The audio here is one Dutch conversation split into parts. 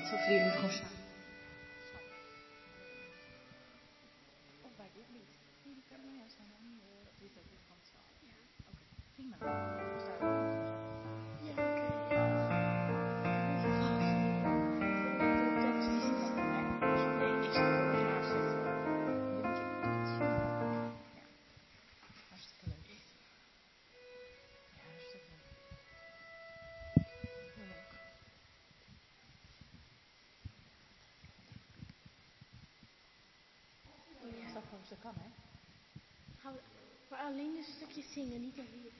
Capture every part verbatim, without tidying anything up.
Of wil jullie gewoon staan? Of bij dit lied. Jullie kunnen ja, zijn dan niet. Dit ook van het zaal. Ja. Oké, prima. Dus daar ook nog. Ja, oké. Dat is niet zo. Nee, ik zal het wel haast zetten. Je moet je iets zien. Ja. Hartstikke leuk. Ja, hartstikke leuk. Heel leuk. Dat kan, hè? Maar alleen een stukje zingen, niet een lied.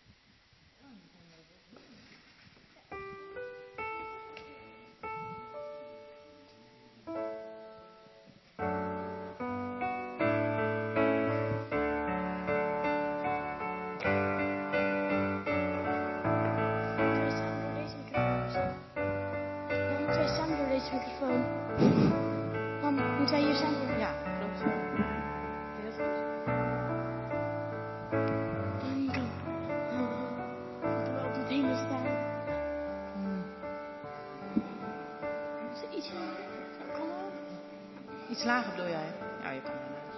Twee samen door deze microfoon. Mam, moeten wij hier samen doen? Ja, klopt. Heel goed. Dan kan. Moeten we op het hemel staan. Hmm. Is er iets lager? Kan ook. Iets lager bedoel jij? Ja, je kan ernaast.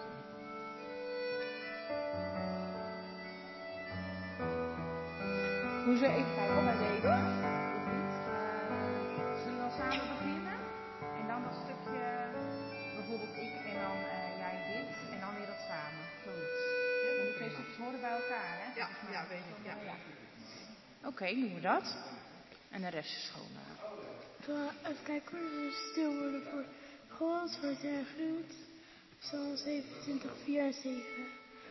Moeten we even kijken bij deze? Of niet? Uh, zullen we dan samen beginnen? En dan dat stukje, bijvoorbeeld ik en dan uh, jij dit. En dan weer dat samen. Zoiets. Ja, dan twee stukjes horen bij elkaar, hè? Ja, ja, weet ik. Ja. Ja. Oké, okay, doen we dat. En de rest is gewoon... Uh... Even kijken hoor, we stil worden voor God, wordt hij groot. Psalm zevenentwintig, vier en zeven.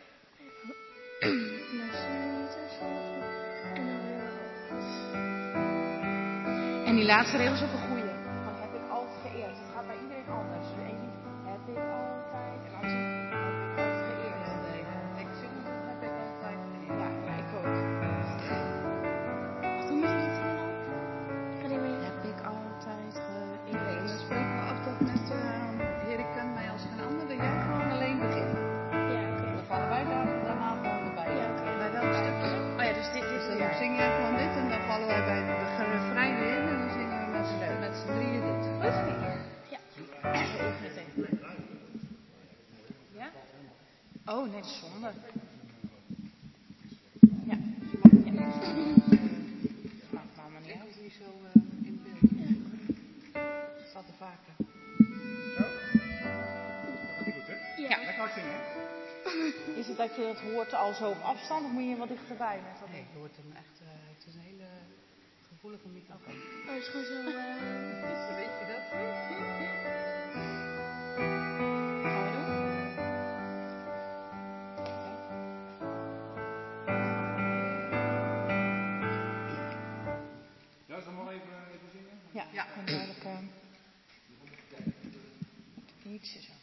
Nou, zullen niet even en dan weer wat. En die laatste regel is ook een goeie. Van heb ik altijd geëerd. Het gaat bij iedereen anders. Dus één niet heb ik altijd. En anders heb ik altijd geëerd. Nee, nee. Ik zing het, heb ik altijd geëerd. Ja, ja, ik ook. Hoe moet je dat zingen dan? Kan ik mee? Heb ik altijd geëerd. Nee, dan spreken we af dat met uh, Heer, ik ken mij als geen ander. Dat jij gewoon alleen begint. Ja, oké. Okay. Dan vallen wij daar, daarna gewoon erbij. Ja, oké. Okay. Bij welk stukje? Oh ja, dus dit, dit Dus dan ja. zing jij gewoon dit en dan vallen wij bij de refrein weer in. En dan zingen we met z'n, met z'n drieën dit. Goed? Ja. Even meteen. Ja? Oh, nee, dat is zonde. Ja. Ja. Maakt me allemaal niet Ik uit. hoef niet zo uh, in beeld. Ja. Dat staat er vaker. Zo? Dat is goed, hè? Ja. Ja. Dan ga ik zingen. Is het dat je dat hoort al zo op afstand of moet je wat dichterbij met dat Nee, ding? je hoort hem echt. Uh, het is een hele gevoelige microfoon. Oh, het is gewoon zo. Uh... Dus weet je dat? Gaan we doen? Ja, zal maar even, even zingen? Ja, ja. En duidelijk. Uh, ietsje zo.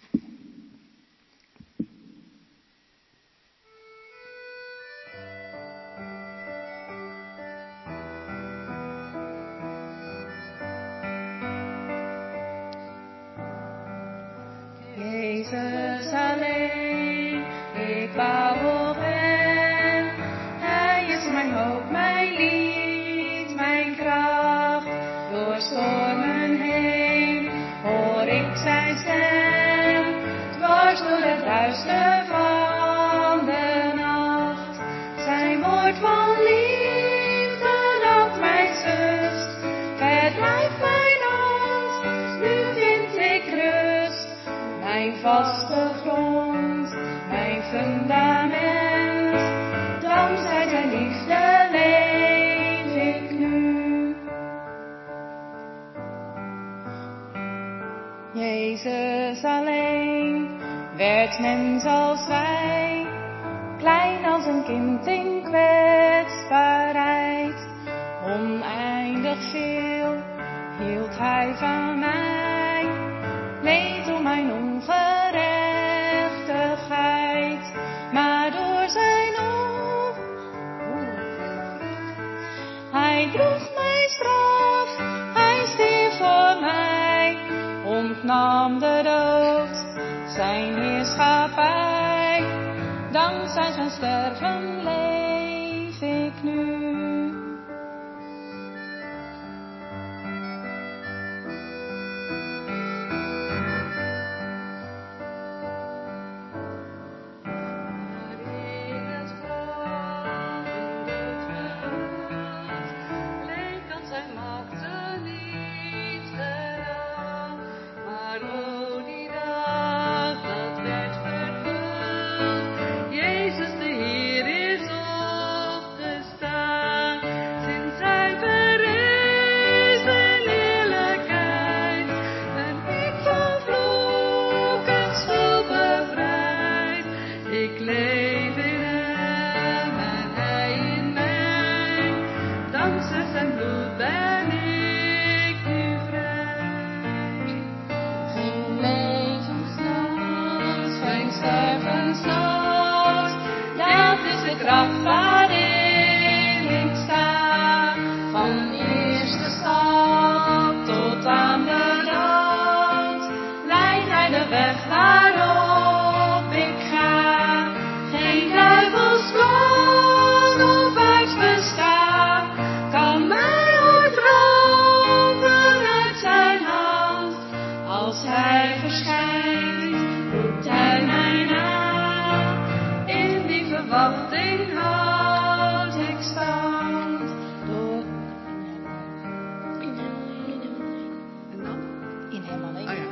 Jezus alleen, ik bouw op hem. Hij is mijn hoop, mijn lied, mijn kracht. Door stormen heen hoor ik zijn stem. Dwars door het duister van de nacht. Zijn woord van liefde dat mij zust. Verdrijft mijn angst, nu vind ik rust. Mijn vaste grond, mijn fundament, dankzij zijn liefde leef ik nu. Jezus alleen werd mens als wij, klein als een kind in kwetsbaarheid. Oneindig veel hield hij van mij, leed om mijn ongerechtigheid, maar door zijn oog, hij droeg mijn straf, hij stierf voor mij, ontnam de dood, zijn heerschappij, dankzij zijn sterven leef ik nu. zijn bloed ben ik nu vrij. Geen levensnood, Geen stervensnood, dat is de kracht waarin ik sta. Van eerste stap tot aan de dood, leidt hij de weg waarop ik ga. Geen duivelsmacht of aards bestaan kan mij ooit roven uit zijn hand. Als hij verschijnt, roept hij mij na. In die verwachting houd ik stand. Door In hem alleen, in hem alleen. en dan? in hem alleen. Oh ja.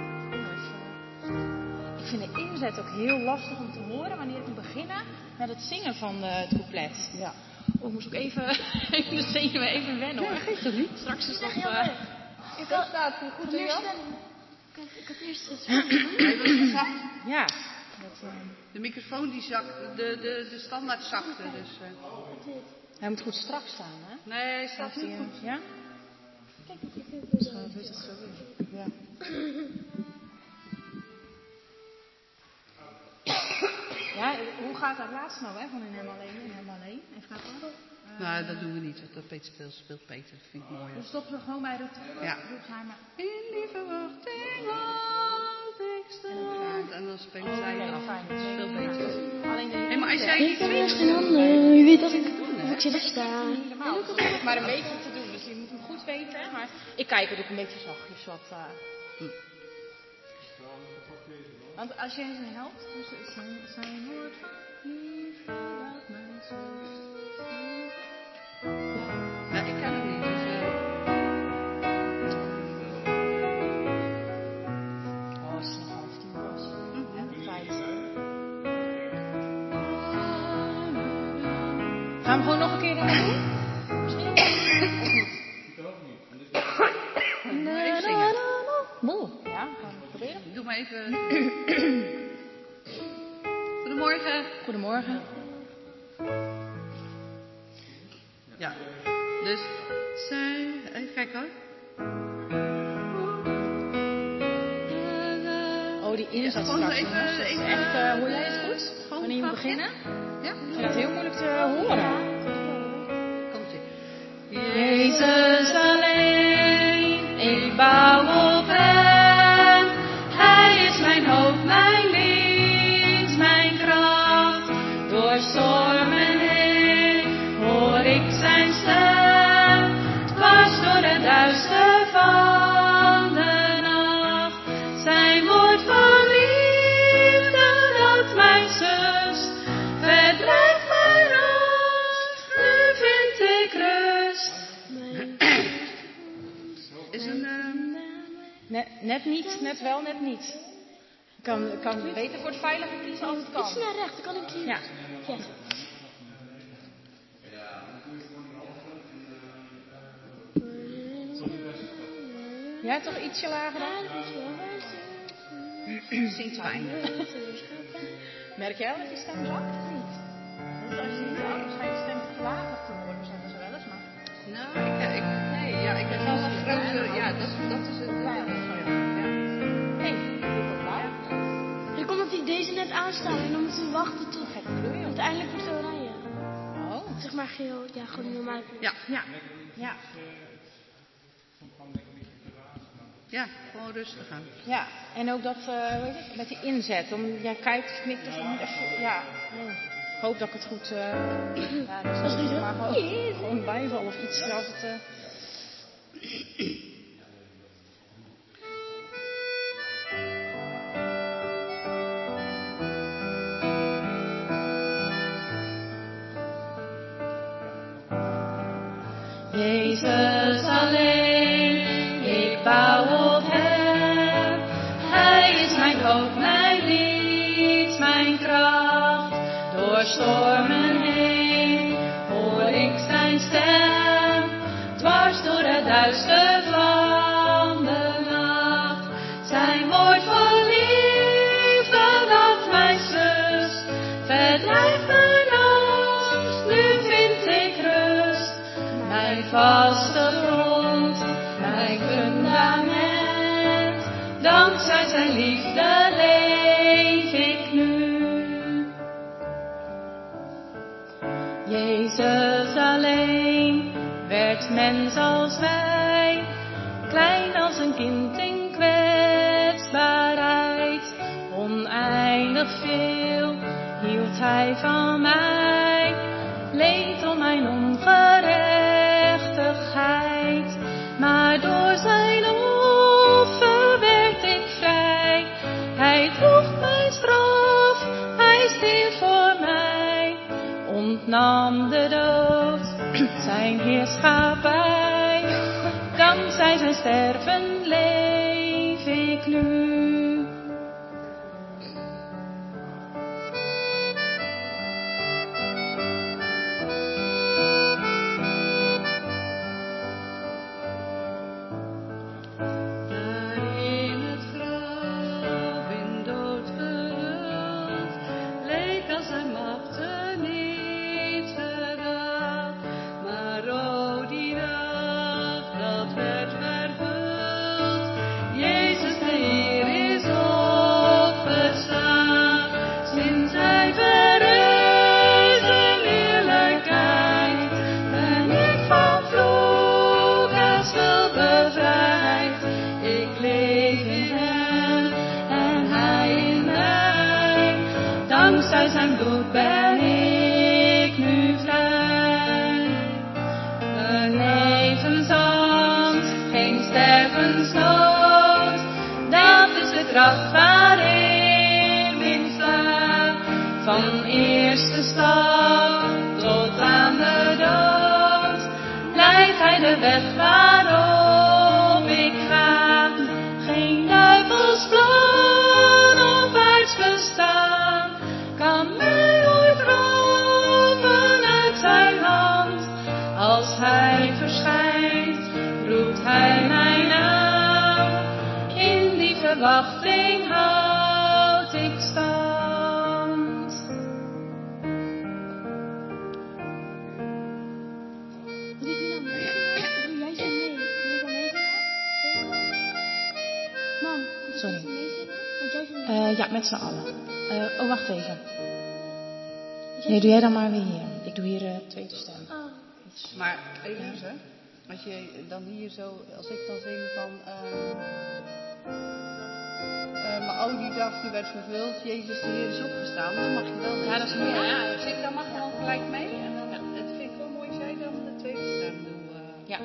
Ik vind de inzet ook heel lastig om te horen wanneer ik moet beginnen met het zingen van eh, het couplet. Ja. Oh, ik moest ook even, even de zenuwen even wennen hoor. Ja, geeft dat niet? Straks is Dat dat... is heel eh, leuk. Ik Dat had, staat goed in meer Jan. stemmen. Ik had, ik had eerst het Nee, dat is zacht. ja. Dat, eh, De microfoon die zakt, de, de, de standaard zakte. Dus, uh. hij moet goed strak staan, hè? Nee, hij staat Heeft nu hij, goed. eh, Ja? Kijk, ik heb Dus, het eh, doe je dat zo weer. Ja. Ja, hoe gaat dat laatste nou, hè? Van in hem alleen, in hem alleen. Even kijken hoor. Eh, Nou, dat doen we niet. Dat Peter speelt, speelt Peter. Dat vind ik mooi. Dus stoppen we gewoon bij Ruth. Ja. Ruth Heimer. In die verwachting houd ik stand. En dan spelen zij Nee, af. fijn. Dat is veel beter. Alleen de Hé, maar als jij Ik iets heb weet, eerst geen handen. Wie weet dat ik, of ik zit te staan. niet normaal. Het is altijd maar een beetje te doen, dus je moet hem goed weten. Maar ik kijk het ook een beetje zachtjes wat. Uh... Want als jij ze helpt, dus zijn, zijn woord van liefde dat mij zus. nou, ik ken hem niet. Dus, uh, Oh, als het nog half tien was. Ja, tijd. Gaan we gewoon nog een keer in doen? Misschien? maar even zingen. Moe. Ja, gaan we proberen. Doe maar even. Goedemorgen. Goedemorgen. Ja. Dus, zij, even kijken hoor. Oh, die inzet Ja, gewoon straks, even- jongens. Dat is even- echt, uh, hoor jij het goed? Gewoon Wanneer je moet vast, beginnen? Ja? Ik vind het heel moeilijk te horen. Komt ie. Jezus alleen, ik bouw op hem. Hij is mijn hoop, mijn lied, mijn kracht. Door stormen heen hoor ik zijn stem. Dwars door het duister van de nacht. Zijn woord van liefde dat mij zust. Verdrijft mijn angst, nu vind ik rust. Is een, uh, Net, net niet, net wel, net niet. Ik kan, kan beter voor het veilige kiezen als het Iets kan. naar rechts, dan kan ik hier. Ja. Ja. Ja, toch ietsje lager dan? zingt fijn. Merk jij wel dat je stem zakt of niet? Dus als je niet houdt, dan schijnt je stem te lager te worden, zeggen ze wel eens. Maar Nou, ik, ik, nee, ja, ik heb wel een grote, ja, dat, dat is het. ja, dat is wel jammer. Ja. Hé, doe dat blauw. Er komt dat hij deze net aanstaan en dan moeten we wachten tot Gek bedoel je? uiteindelijk wordt het oranje. Oh. Zeg maar geel, ja, gewoon normaal. Ja, Ja. Ja. ja, gewoon rustig aan. Ja, en ook dat, uh, weet je, met die inzet. Om, jij kijkt, knikt, dus je moet even, ja. Oh. Ik hoop dat ik het goed, uh, ja, dat is niet maar gewoon, gewoon bijval of iets. Als het, uh... Jezus alleen, ik bouw op hem. Hij is mijn hoop, mijn lied, mijn kracht. Door stormen heen hoor ik zijn stem. Dwars door het duister van de nacht. Zijn woord van liefde dat mij zust. Verdrijft mijn angst, nu vind ik rust. mijn vaste grond, mijn fundament. Dankzij zijn liefde leef ik nu. Jezus alleen werd mens als wij, klein als een kind in kwetsbaarheid. Oneindig veel hield hij van mij, leed om mijn ongerechtigheid. Maar door zijn offer werd ik vrij. Hij droeg mijn straf, hij stierf voor mij. Ontnam de dood zijn heerschappij. Dankzij zijn sterven leef ik nu. Van eerste stap tot aan de dood leidt hij de weg waarop ik ga. Geen duivelsplan of aards bestaan kan mij ooit roven uit zijn hand. Als hij verschijnt, roept hij mijn naam. In die verwachting houd ik stand. Sorry. Uh, ja, met z'n allen. Uh, oh, wacht even. Nee, doe jij dan maar weer hier. Ik doe hier uh, tweede stem. Oh. Maar Elise, als je dan hier zo, als ik dan zing van, uh, uh, maar oh die dag die werd vervuld, Jezus de Heer is opgestaan, dan mag je wel mee. Ja, dat is mooi. Ja, ja. Zing dan mag je dan gelijk mee. En dan, ja. Het vind ik wel mooi als jij dan de tweede stem doet. Uh. Ja.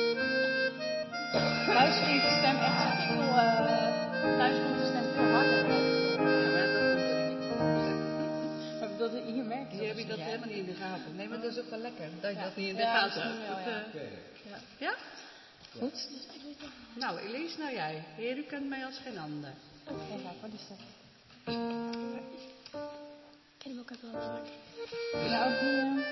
Luister je de stem echt veel, uh, thuis komt de stem veel harder. Ja, maar dat komt er niet. Maar dat, hier merk je Hier heb je dat helemaal niet in de gaten. Nee, maar dat is ook wel lekker, dat je ja. dat niet in de ja, gaten hebt. Wel, ja. Ja. Ja? Goed. Nou, Elise, nou jij. Heer, u kent mij als geen ander. Oké, okay. Wat is dat? Ik ken hem ook uit wel woord. Ja, ook die... Uh...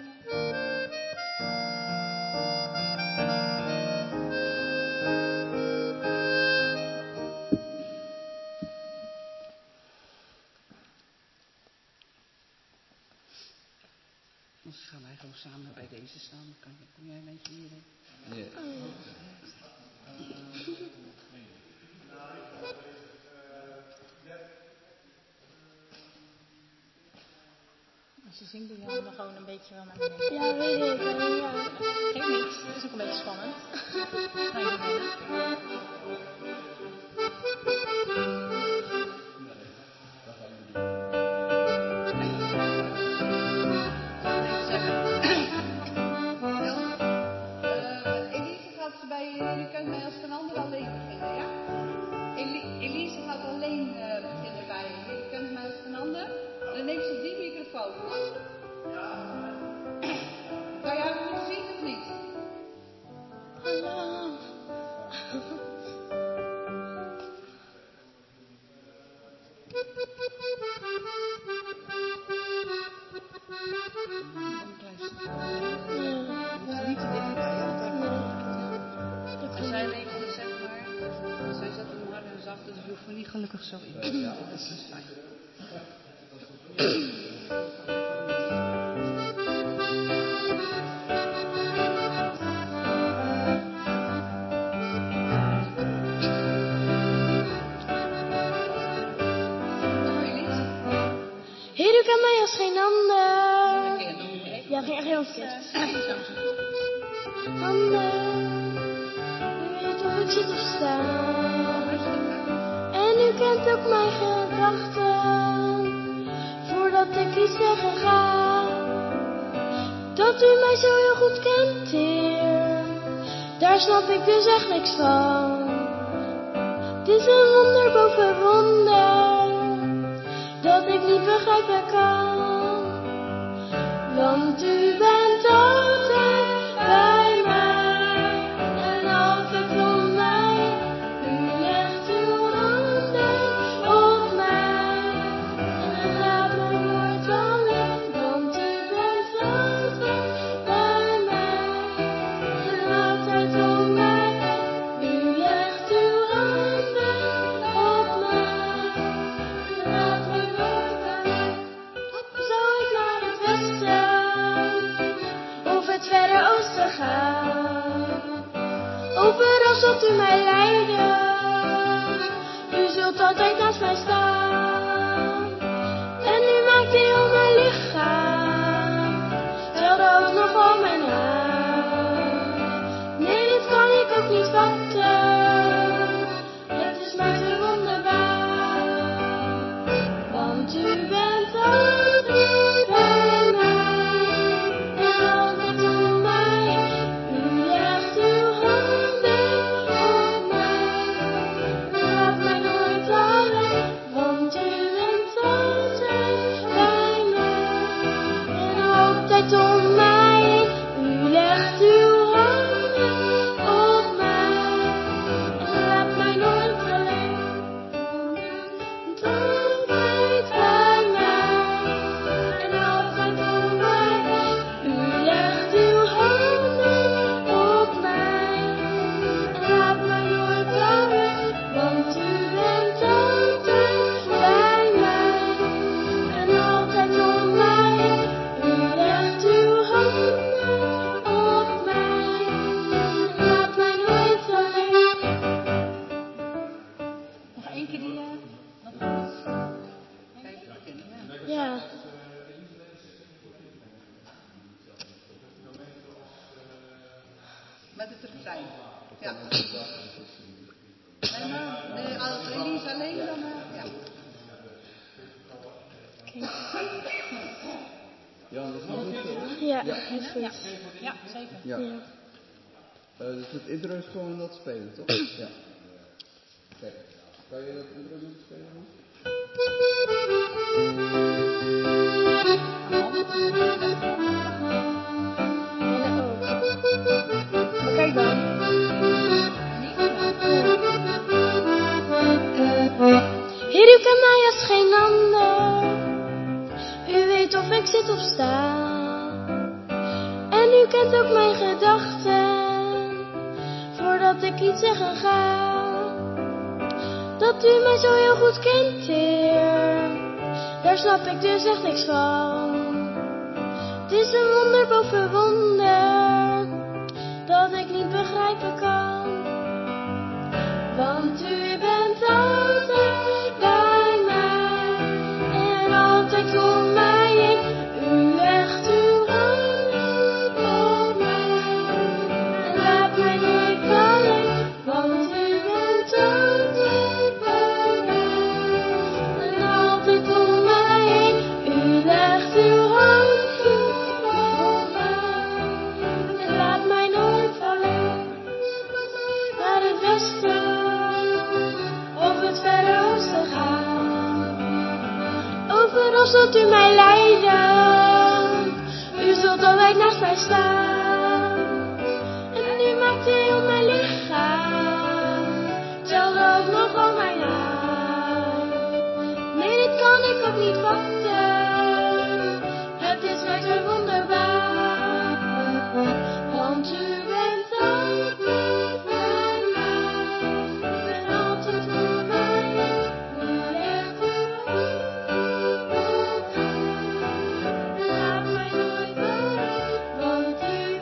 Dus gaan wij gewoon samen bij deze staan. Dan kan je, kom jij een beetje hierin? Ja. Oh. Als je zingt, doe je handen gewoon een beetje wel naar beneden. Ja, weet ik. Ja. Geeft niks. Het is ook een beetje spannend. Nee, niet meer. Je kunt mij als geen ander alleen beginnen, ja? Elise gaat alleen uh, beginnen bij je. Je kunt mij als geen ander. Dan neemt ze die microfoon. Kan je haar goed zien of niet? Hallo. Dus je hoeft er niet gelukkig zo in. Ja, dat is fijn. dat ging echt heel verkeerd. Handen, u weet of ik zit of sta. En u kent ook mijn gedachten, voordat ik iets zeggen ga. Dat u mij zo heel goed kent, Heer, daar snap ik dus echt niks van. Het is een wonder boven wonder, dat ik niet begrijpen kan. Want u bent altijd bij mij en altijd om mij. U legt uw handen op mij en laat me nooit alleen. Want u bent altijd bij mij en altijd om mij. U legt uw handen op mij en laat me nooit alleen. Zou ik naar het westen of het verre oosten gaan, overal zult u mij leiden, u zult altijd naast mij staan. En u maakt heel mijn lichaam, telde ook nog al mijn haar. Nee, dit kan ik ook niet vatten, het is mij te wonderbaar. Want u bent altijd bij mij en altijd om mij. U legt uw handen op mij en laat mij nooit alleen. Want u bent altijd bij mij en altijd om mij. U legt uw handen op mij en laat mij nooit alleen. Want u bent altijd bij mij en altijd om mij. U legt uw handen op mij en laat mij nooit alleen. Want u bent altijd bij mij en altijd om mij. U legt uw handen op mij en laat mij nooit alleen. Nog één keer die, uh, nog anders. Even beginnen. Ja. Met het refrein. Ja. En dan, nee, als Elise alleen, dan, uh, ja. Jan, is dat goed zo? Ja, dat is goed. Ja, zeker. Ja. Ja. Uh, dus het intro is gewoon dat spelen, toch? Ja. Kijk, kan je dat intro doen spelen? En ook. Maar kijk dan. Heer, u kent mij als geen ander. U weet of ik zit of sta. En u kent ook mijn gedachten, voordat ik iets zeggen ga. Dat u mij zo heel goed kent, Heer, daar snap ik dus echt niks van. Het is een wonder boven wonder, dat ik niet begrijpen kan. Want u bent altijd bij mij en altijd om mij heen. U legt uw handen op mij en laat mij nooit alleen. Want u bent altijd bij mij en altijd om mij heen. U legt uw handen op mij en laat mij nooit alleen. Naar het westen of het verre oosten gaan, overal zult u mij leiden, u zult altijd naast mij staan. En u maakt heel mijn lichaam, telde ook nog al mijn haar. Nee, dit kan ik ook niet vatten, het is mij zo wonderbaar. Want u bent altijd bij mij en altijd voor mij. U legt uw handen op mij en laat mij nooit alleen. Want u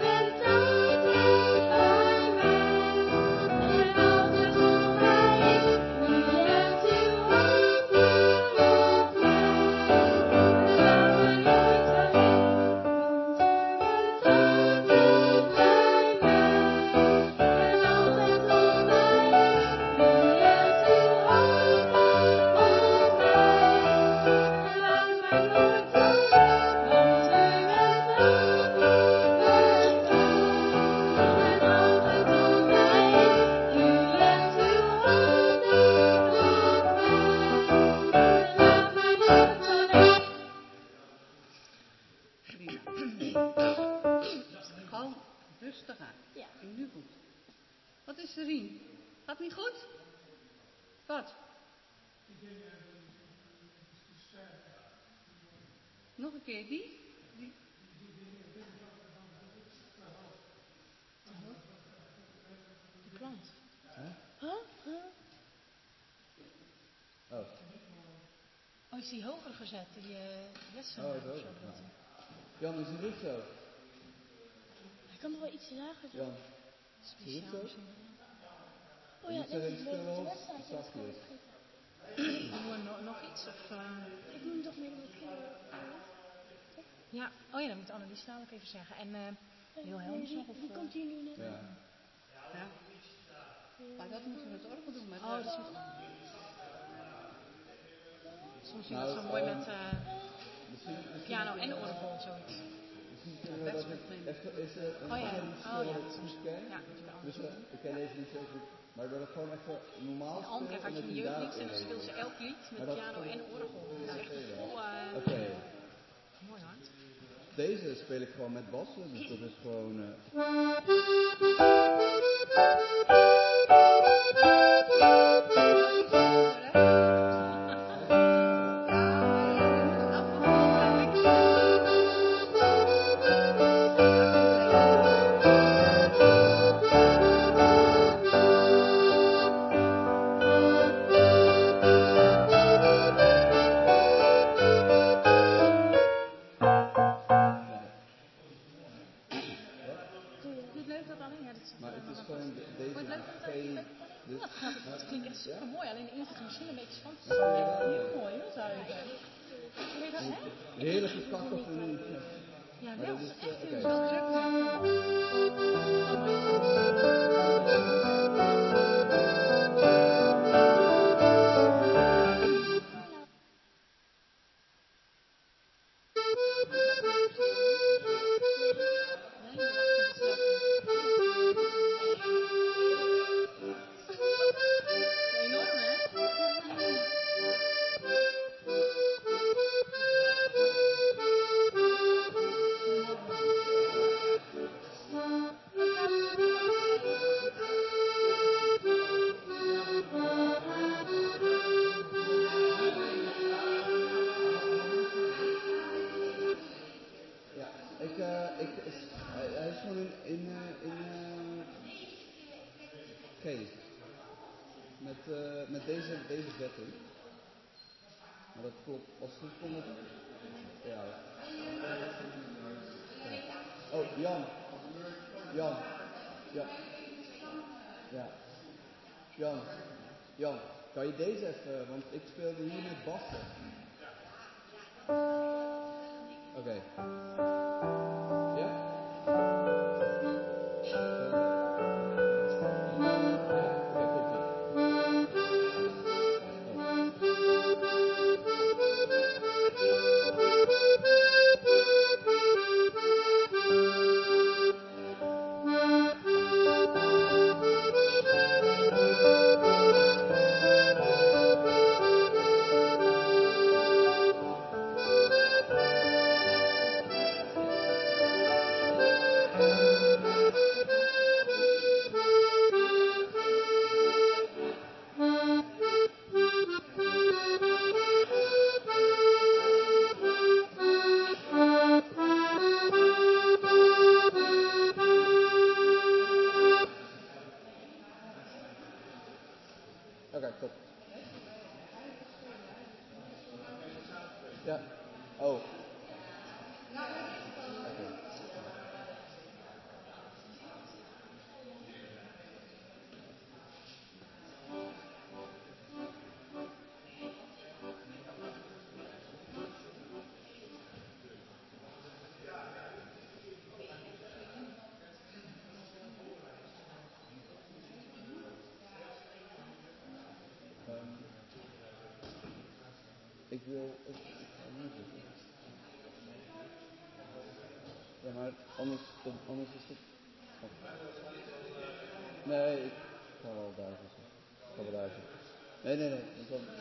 gaat. Ja. Ging nu goed. Wat is er, Rien? Gaat het niet goed? Wat? Nog een keer, die? die. De plant. Huh? Huh? Huh? Oh. Oh, is die hoger gezet? Die uh, lessen Oh, of is zo ook. bedoelt hij. Jan, is het goed zo? Hij kan nog wel iets lager doen. Jan, is het goed zo? Oh ja, Niet zo dit is even leuk. stil De op, wedstrijd is zachtjes. gewoon vergeten. Doen we no- nog iets? Of, uh... Ik moet hem toch mee met kinderen. Ja, oh ja, dat moet Annelies dadelijk even zeggen. En uh, Wilhelmus nog? Of, Die uh... komt hier nu net. Ja. Ja. Maar dat moeten we met orgel doen. Met Oh, dat is met... Soms vind ik Nou, dat zo mooi um, met uh, Misschien, misschien piano en orgel, zoiets. Misschien kunnen we dat ik even is er een Oh ja, andere liedje oh ja, wat ik soms. goed ken. Ja, dat is wel Dus anders. uh, ik ken deze niet zo goed. Maar dat ik gewoon even normaal In speel. Almkerk had je een jeugdlied en dan speelden ze elk lied met Maar dat piano vond ik- en orgel. Dat is echt vol, uh, Oké. Okay. mooi hoor. Deze speel ik gewoon met bassen. Dus dat is gewoon... Uh, Maar het is gewoon de- deze Vond je het leuk dat G. het Dus, Ja, dat klinkt echt super mooi. Alleen de eerste misschien een beetje spannend. Ja, ja, ja. Heel mooi, heel zuiver. Vind je dat hè? heerlijke kakofonie. Ja, Maar wel. dat is, Echt uh, heel oké. druk. Enorm hè? Ja, ik, uh, ik, is, hij, hij is gewoon in, in, uh, in uh, G. Met, uh, met deze, deze vetting. Maar dat klopt, als het goed komt het... Ja. Oh, Jan. Jan. Ja. Ja. Jan. Jan, kan je deze even, want ik speelde hier met bassen. Oké. Okay. Ja? Oké, okay, top. Ja. Oh. Okay. Um, ik wil... Ik, ik ga hier zitten. Ja, maar anders, anders is het... Oh. Nee, ik ga wel daar zitten. Ik ga wel daar zitten. Nee, nee, nee. Ik kan...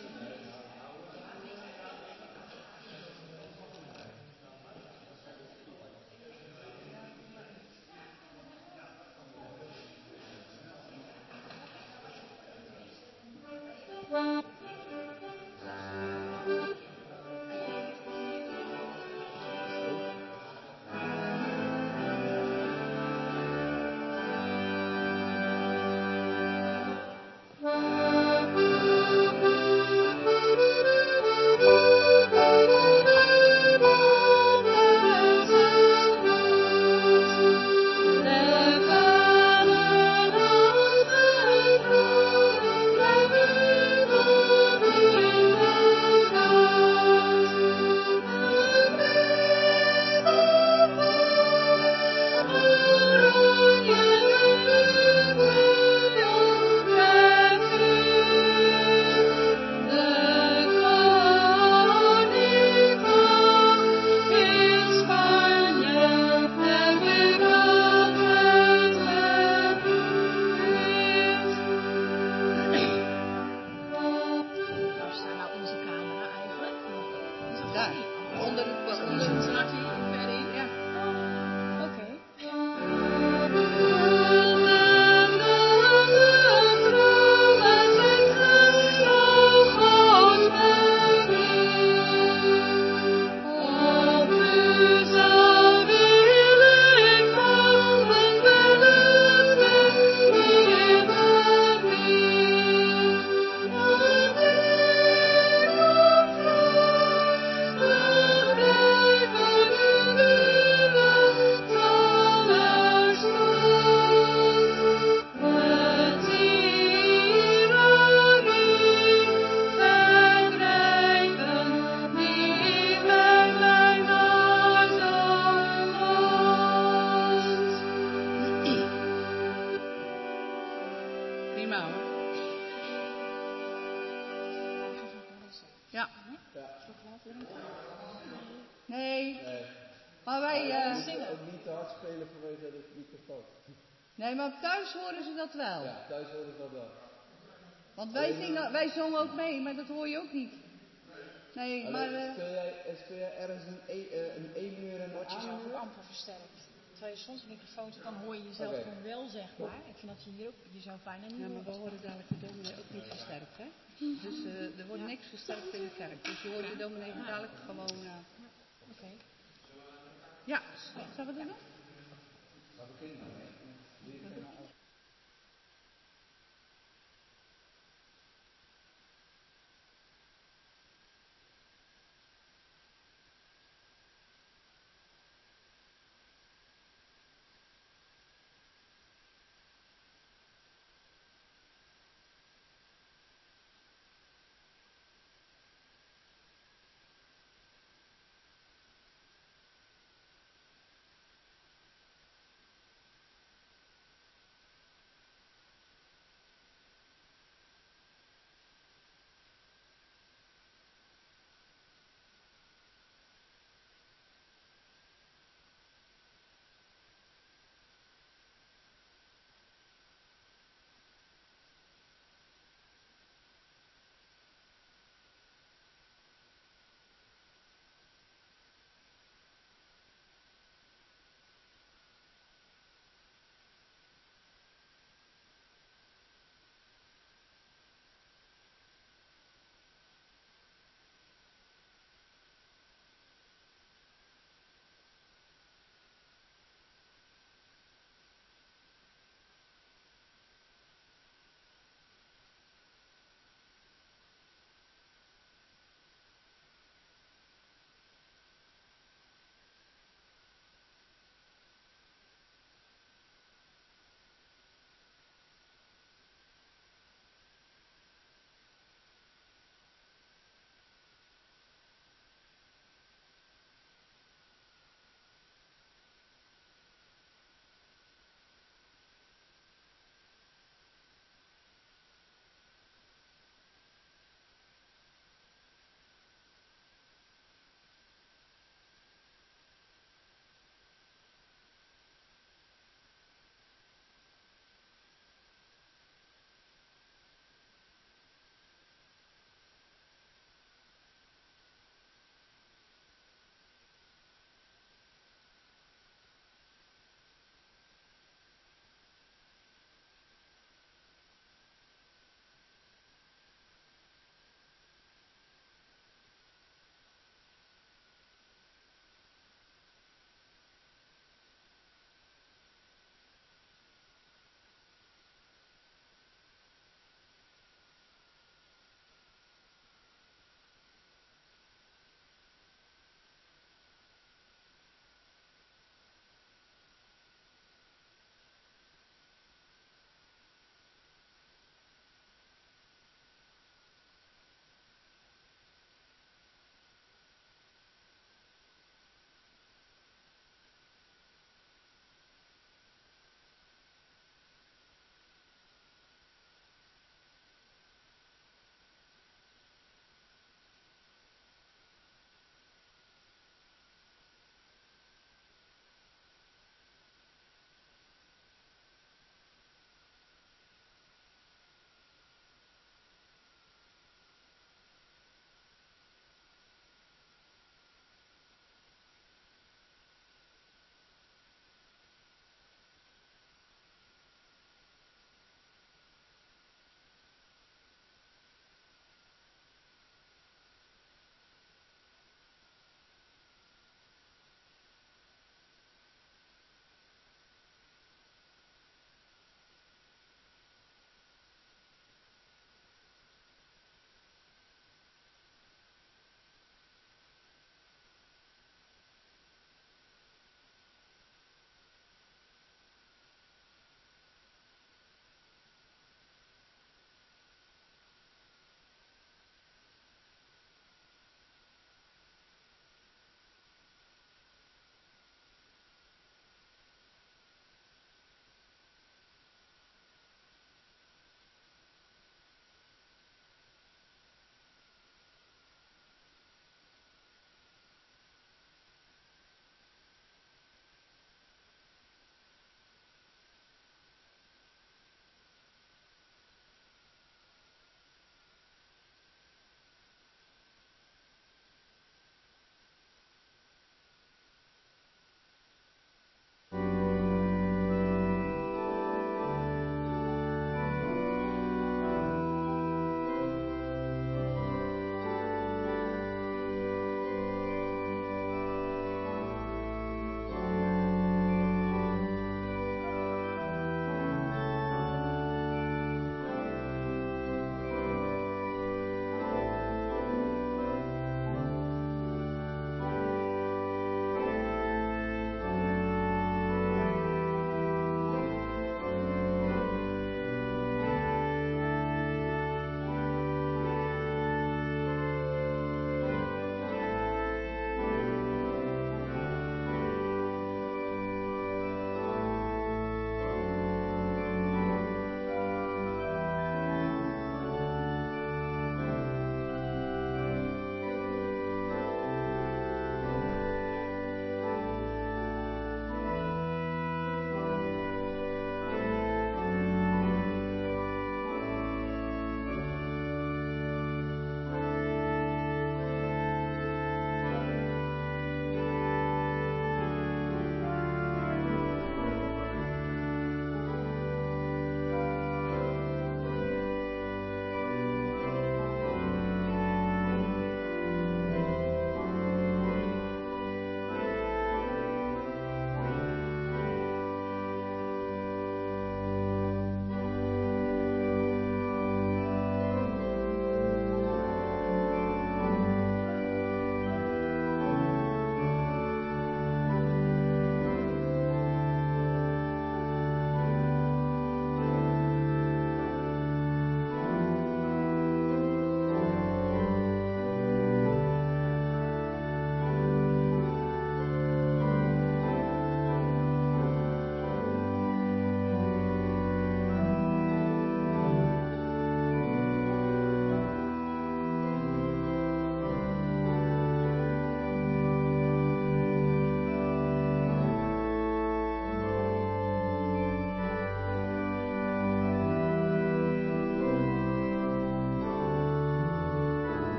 prima hoor. Ja. Nee. Nee. Maar wij... eh, Ook niet te hard spelen vanwege het microfoon. Nee, maar thuis horen ze dat wel. Ja, thuis horen ze dat wel. Want wij, Alleen, zingen, wij zongen ook mee, maar dat hoor je ook niet. Nee, Alleen, maar... eh, speel, jij, eh, speel jij ergens een E, eh, een E-muur en een Wordt jezelf ook A-muur? amper versterkt. Terwijl je soms microfoons, dan hoor je jezelf Oké. gewoon wel, zeg maar. Ik vind dat je hier ook jezelf bijna niet Ja, maar we hoort. horen dadelijk de dominee ook niet versterkt, hè? Dus eh, er wordt niks versterkt in de kerk. Dus je hoort de dominee dadelijk gewoon... eh, Oké. Ja, zullen we dat doen?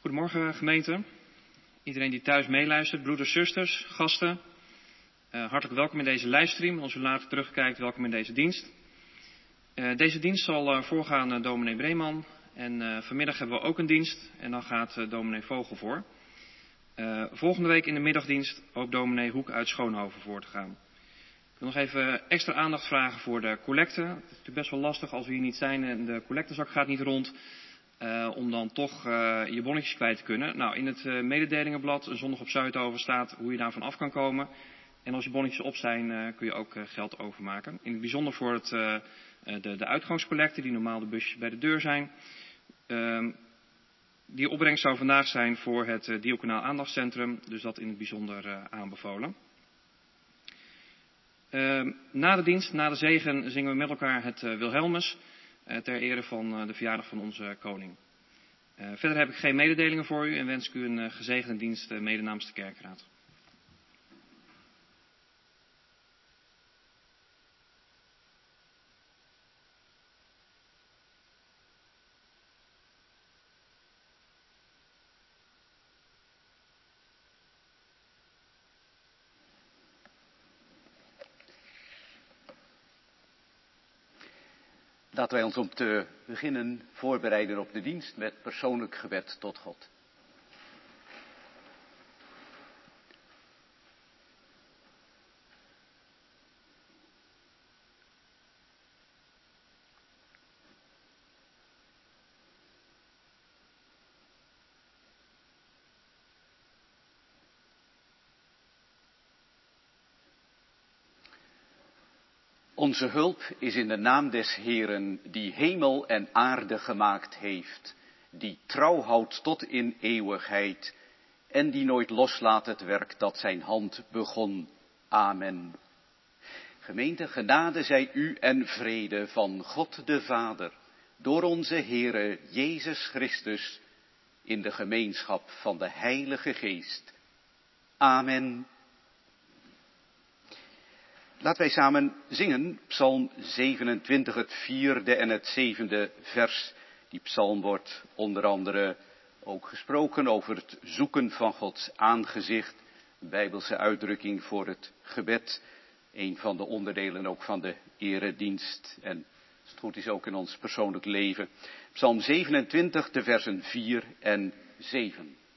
Goedemorgen gemeente, iedereen die thuis meeluistert, broeders, zusters, gasten. Uh, hartelijk welkom in deze livestream. Als u later terugkijkt, welkom in deze dienst. Uh, deze dienst zal uh, voorgaan uh, dominee Breeman. En uh, vanmiddag hebben we ook een dienst en dan gaat uh, dominee Vogel voor. Uh, volgende week in de middagdienst hoopt dominee Hoek uit Schoonhoven voor te gaan. Ik wil nog even extra aandacht vragen voor de collecte. Het is natuurlijk best wel lastig als we hier niet zijn en de collectezak gaat niet rond. Uh, om dan toch uh, je bonnetjes kwijt te kunnen. Nou, in het uh, mededelingenblad Zondag op Zuidhoven staat hoe je daarvan af kan komen. En als je bonnetjes op zijn, uh, kun je ook uh, geld overmaken. In het bijzonder voor het, uh, de, de uitgangscollecte, die normaal de busjes bij de deur zijn. Uh, die opbrengst zou vandaag zijn voor het uh, Diaconaal Aandachtscentrum. Dus dat in het bijzonder uh, aanbevolen. Uh, na de dienst, na de zegen, zingen we met elkaar het uh, Wilhelmus. Ter ere van de verjaardag van onze koning. Uh, verder heb ik geen mededelingen voor u en wens ik u een uh, gezegende dienst uh, mede namens de kerkraad. Laten wij ons om te beginnen voorbereiden op de dienst met persoonlijk gebed tot God. Onze hulp is in de naam des Heeren, die hemel en aarde gemaakt heeft, die trouw houdt tot in eeuwigheid en die nooit loslaat het werk dat zijn hand begon. Amen. Gemeente, genade zij u en vrede van God de Vader, door onze Heere Jezus Christus, in de gemeenschap van de Heilige Geest. Amen. Laten wij samen zingen, Psalm zevenentwintig, het vierde en het zevende vers. Die psalm wordt onder andere ook gesproken over het zoeken van Gods aangezicht. Een Bijbelse uitdrukking voor het gebed. Een van de onderdelen ook van de eredienst. En als het goed is ook in ons persoonlijk leven. Psalm zevenentwintig, de versen vier en zeven.